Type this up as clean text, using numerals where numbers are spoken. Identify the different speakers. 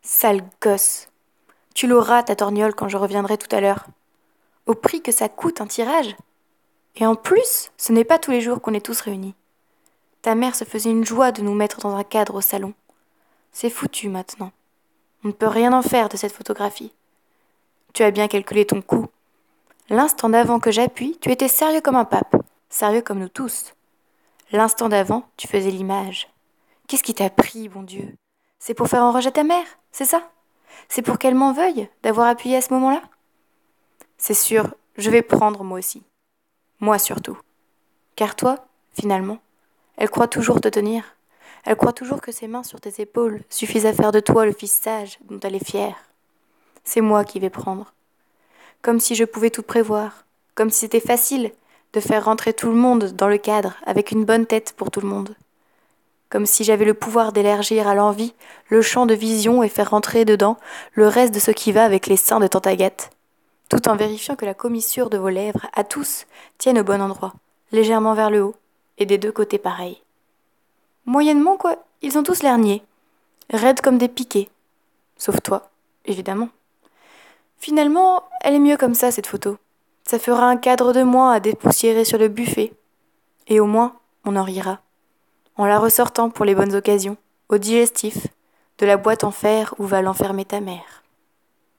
Speaker 1: Sale gosse. Tu l'auras, ta torgnole, quand je reviendrai tout à l'heure. Au prix que ça coûte un tirage. Et en plus, ce n'est pas tous les jours qu'on est tous réunis. Ta mère se faisait une joie de nous mettre dans un cadre au salon. C'est foutu maintenant. On ne peut rien en faire de cette photographie. Tu as bien calculé ton coût. L'instant d'avant que j'appuie, tu étais sérieux comme un pape. Sérieux comme nous tous. L'instant d'avant, tu faisais l'image. Qu'est-ce qui t'a pris, bon Dieu? C'est pour faire enrager ta mère, c'est ça? C'est pour qu'elle m'en veuille d'avoir appuyé à ce moment-là? C'est sûr, je vais prendre moi aussi. Moi surtout. Car toi, finalement, elle croit toujours te tenir. Elle croit toujours que ses mains sur tes épaules suffisent à faire de toi le fils sage dont elle est fière. C'est moi qui vais prendre. Comme si je pouvais tout prévoir. Comme si c'était facile de faire rentrer tout le monde dans le cadre avec une bonne tête pour tout le monde. Comme si j'avais le pouvoir d'élargir à l'envi le champ de vision et faire rentrer dedans le reste de ce qui va avec les seins de tante Agathe, tout en vérifiant que la commissure de vos lèvres, à tous, tienne au bon endroit, légèrement vers le haut, et des deux côtés pareil. Moyennement, quoi, ils ont tous l'air niais, raides comme des piquets. Sauf toi, évidemment. Finalement, elle est mieux comme ça, cette photo. Ça fera un cadre de moins à dépoussiérer sur le buffet. Et au moins, on en rira. En la ressortant pour les bonnes occasions, au digestif, de la boîte en fer où va l'enfermer ta mère.